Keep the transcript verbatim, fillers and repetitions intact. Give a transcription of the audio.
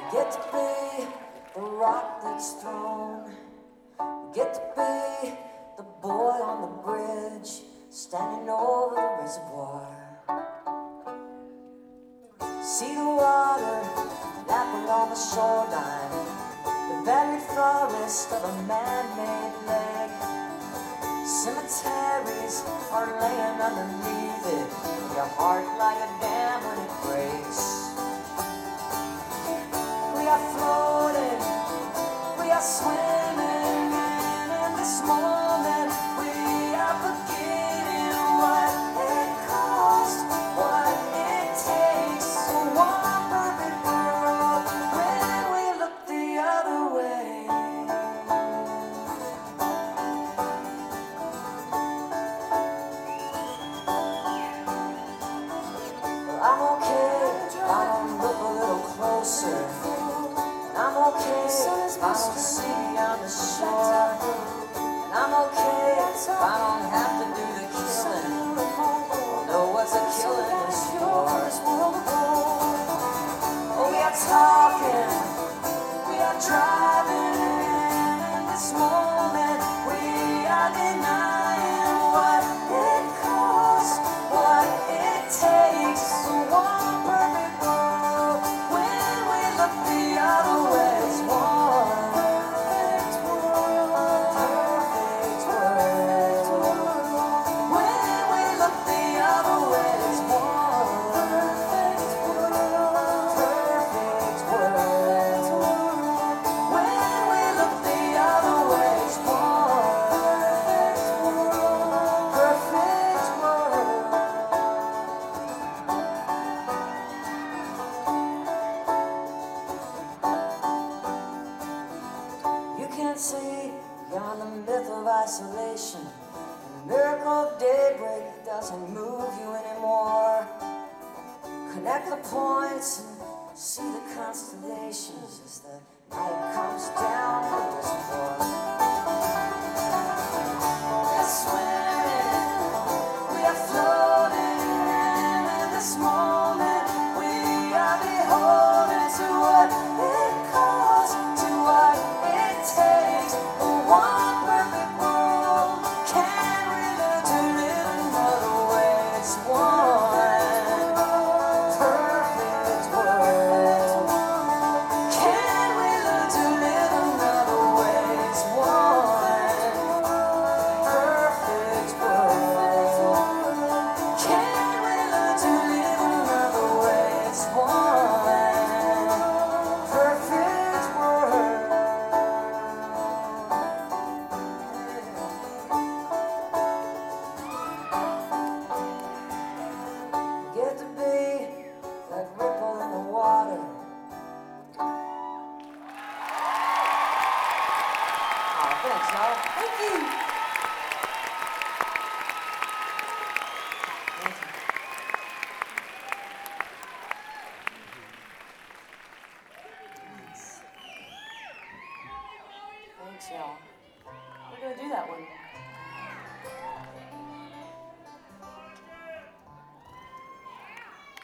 Get to be the rock that's thrown. Get to be the boy on the bridge, standing over the reservoir. See the water lapping on the shoreline, the buried forest of a man-made lake. Cemeteries are laying underneath it, your heart like a dam when it breaks. We are floating, we are swimming, and in this moment we are forgetting what it costs, what it takes. So one perfect world when we look the other way. Well, I'm okay, I don't look a little closer. I'm okay if I don't see beyond the shore. And I'm okay if I don't have to do the killing, or know what the killing is for. Oh, we are talking, we are driving, and in this moment we are denying what it costs, what it takes. So one perfect world when we look the other way. It's one perfect world, perfect world. When we look the other way, it's one perfect world, perfect world. When we look the other way, it's one perfect world, perfect world. You can't see beyond the myth of isolation. The miracle of daybreak doesn't move you anymore. Connect the points and see the constellations as the night comes down to the reservoir. We are swimming, we are floating, and in this moment we are beholden to what it costs, to what it takes. For one perfect world, can we learn to live another way? It's one perfect world. Can we learn to live another way? It's one perfect world. Can we learn to live another way? It's one perfect world. Get to be that ripple in the water. Oh, thanks, y'all. Thank you. Thank you. Thanks, y'all. We're gonna do that one.